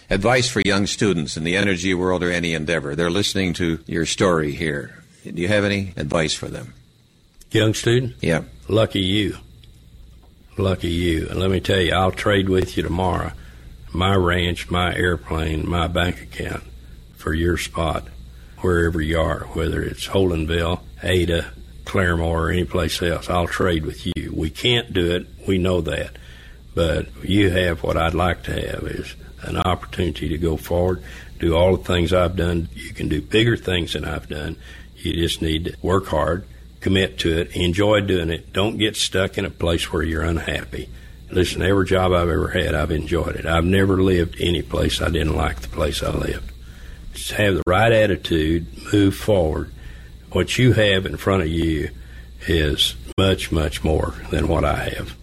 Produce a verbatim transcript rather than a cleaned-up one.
Advice for young students in the energy world or any endeavor. They're listening to your story here. Do you have any advice for them? Young student? Yeah. Lucky you. Lucky you. And let me tell you, I'll trade with you tomorrow my ranch, my airplane, my bank account for your spot wherever you are, whether it's Holdenville, Ada, Claremore, or any place else. I'll trade with you. We can't do it. We know that. But you have what I'd like to have is an opportunity to go forward, do all the things I've done. You can do bigger things than I've done. You just need to work hard, commit to it, enjoy doing it. Don't get stuck in a place where you're unhappy. Listen, every job I've ever had, I've enjoyed it. I've never lived any place I didn't like the place I lived. Just have the right attitude, move forward. What you have in front of you is much, much more than what I have.